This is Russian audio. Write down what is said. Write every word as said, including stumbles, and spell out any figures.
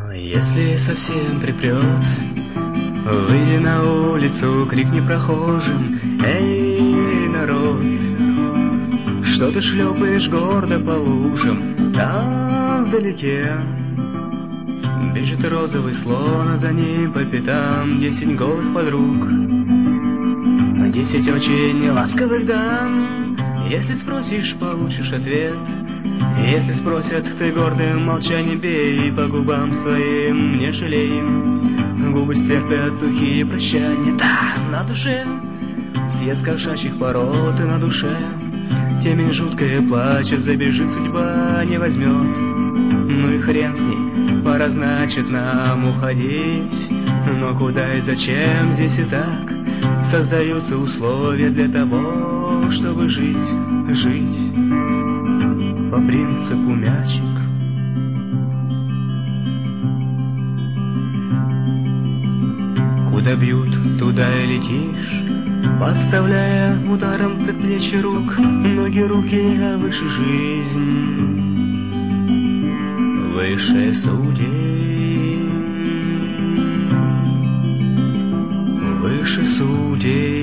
Если совсем припрет, выйди на улицу, крикни прохожим: эй, народ! Что ты шлепаешь гордо по лужам? Там вдалеке бежит розовый слон, а за ним по пятам десять голых подруг, десять очень ласковых дам. Если спросишь, получишь ответ. Если спросят, ты гордым молчанием бей по губам своим, не жалей. Губы стерпят сухие прощания. Да, на душе съезд кошачьих пород, и на душе темень жуткая плачет. Забежит судьба, не возьмет. Ну и хрен с ней, пора, значит, нам уходить. Но куда и зачем здесь и так создаются условия для того, чтобы жить, жить по принципу мячик. Куда бьют, туда и летишь, подставляя ударом предплечья рук ноги, руки, а выше жизнь, выше судей, выше судей.